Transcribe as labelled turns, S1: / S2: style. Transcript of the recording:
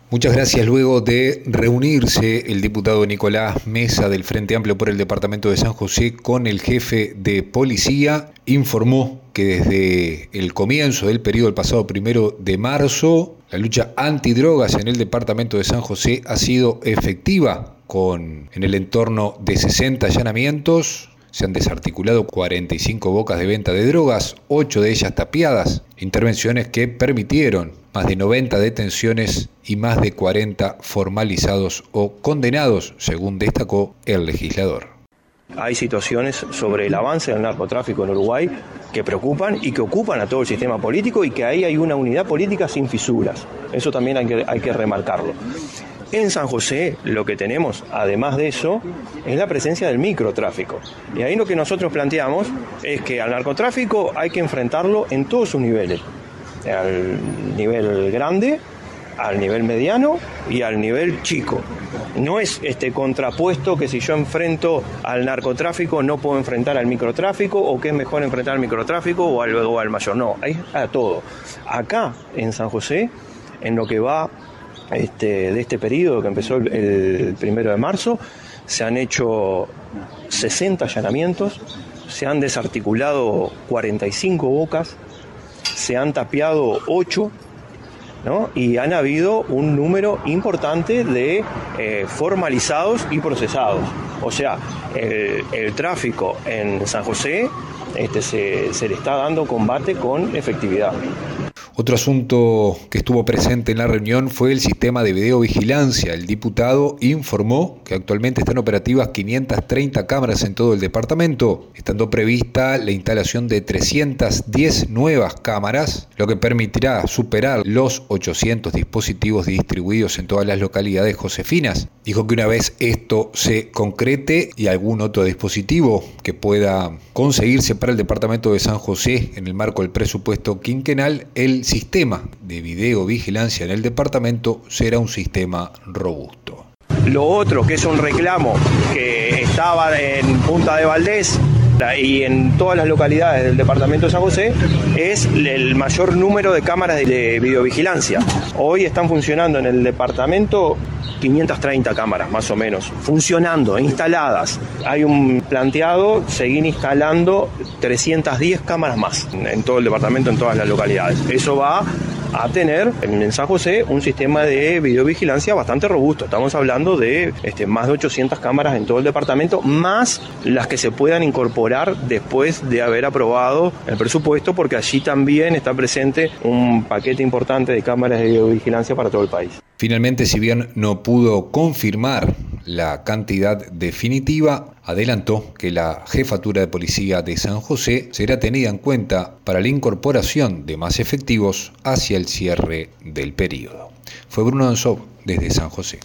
S1: Muchas gracias. Luego de reunirse el diputado Nicolás Mesa del Frente Amplio por el departamento de San José con el jefe de policía, informó que desde el comienzo del periodo, el pasado 1 de marzo, la lucha antidrogas en el departamento de San José ha sido efectiva, en el entorno de 60 allanamientos. Se han desarticulado 45 bocas de venta de drogas, 8 de ellas tapiadas, intervenciones que permitieron más de 90 detenciones y más de 40 formalizados o condenados, según destacó el legislador.
S2: Hay situaciones sobre el avance del narcotráfico en Uruguay que preocupan y que ocupan a todo el sistema político, y que ahí hay una unidad política sin fisuras. Eso también hay que remarcarlo. En San José lo que tenemos, además de eso, es la presencia del microtráfico. Y ahí lo que nosotros planteamos es que al narcotráfico hay que enfrentarlo en todos sus niveles. Al nivel grande, al nivel mediano y al nivel chico. No es contrapuesto que si yo enfrento al narcotráfico no puedo enfrentar al microtráfico, o que es mejor enfrentar al microtráfico o al mayor. No, es a todo. Acá en San José, en lo que va de este periodo que empezó el 1 de marzo, se han hecho 60 allanamientos, se han desarticulado 45 bocas, se han tapiado 8, ¿no? Y han habido un número importante de formalizados y procesados. O sea, el tráfico en San José se le está dando combate con efectividad.
S1: Otro asunto que estuvo presente en la reunión fue el sistema de videovigilancia. El diputado informó que actualmente están operativas 530 cámaras en todo el departamento, estando prevista la instalación de 310 nuevas cámaras, lo que permitirá superar los 800 dispositivos distribuidos en todas las localidades josefinas. Dijo que una vez esto se concrete y algún otro dispositivo que pueda conseguirse para el departamento de San José en el marco del presupuesto quinquenal, el sistema de videovigilancia en el departamento será un sistema robusto.
S2: Lo otro, que es un reclamo que estaba en Punta de Valdés y en todas las localidades del departamento de San José, es el mayor número de cámaras de videovigilancia. Hoy están funcionando en el departamento 530 cámaras más o menos, funcionando, instaladas. Hay un planteado seguir instalando 310 cámaras más en todo el departamento, en todas las localidades. Eso va a tener en San José un sistema de videovigilancia bastante robusto. Estamos hablando de más de 800 cámaras en todo el departamento, más las que se puedan incorporar después de haber aprobado el presupuesto, porque allí también está presente un paquete importante de cámaras de videovigilancia para todo el país.
S1: Finalmente, si bien no pudo confirmar la cantidad definitiva, adelantó que la Jefatura de Policía de San José será tenida en cuenta para la incorporación de más efectivos hacia el cierre del periodo. Fue Bruno Ansov desde San José.